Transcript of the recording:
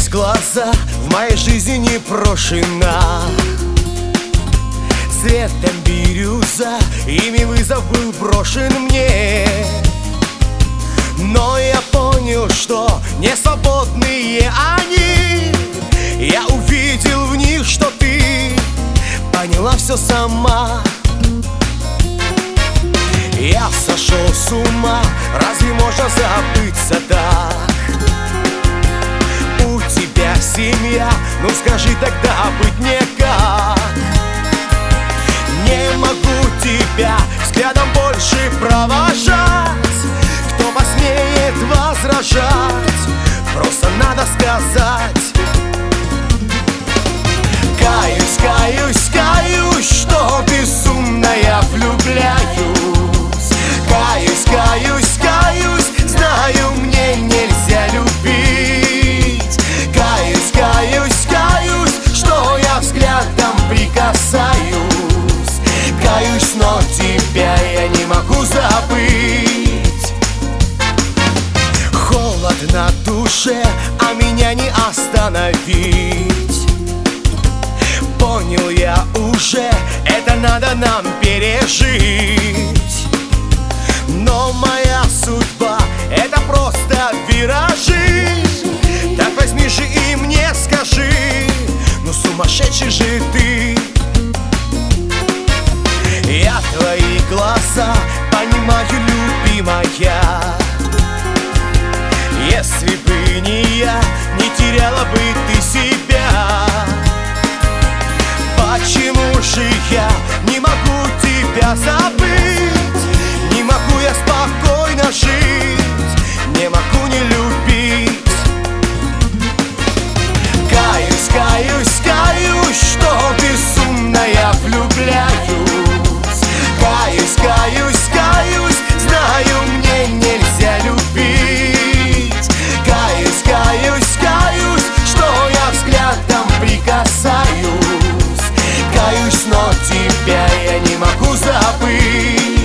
Каюсь, глаза в моей жизни не прошена. Цветом бирюза, ими вызов был брошен мне. Но я понял, что не свободные они. Я увидел в них, что ты поняла все сама. Я сошел с ума, разве можно забыться так? У тебя семья, ну скажи тогда быть не как. Не могу тебя взглядом больше провожать. Кто посмеет возражать, просто надо сказать. Каюсь, каюсь, каюсь, что безумно я влюбляюсь. Каюсь, каюсь, каюсь, знаю, мне нельзя любить. Каюсь, каюсь, каюсь, что я взглядом прикасаюсь. Каюсь, но тебя я не могу забыть. Холод на душе, а меня не остановить. Понял я уже, это надо нам пережить. Но моя судьба — это просто виражи. Так возьми же и мне скажи, ну сумасшедший же ты. Я твои глаза понимаю, любимая. Если бы не я, не теряла бы ты себя. Почему же я не могу тебя забыть? Не могу я спокойно жить, не могу не любить. Каюсь, каюсь, каюсь, что безумно я влюбляюсь. Каюсь, каюсь, каюсь, знаю, мне нельзя любить. Каюсь, каюсь, каюсь, что я взглядом прикасаюсь. Каюсь, но тебя я не могу забыть.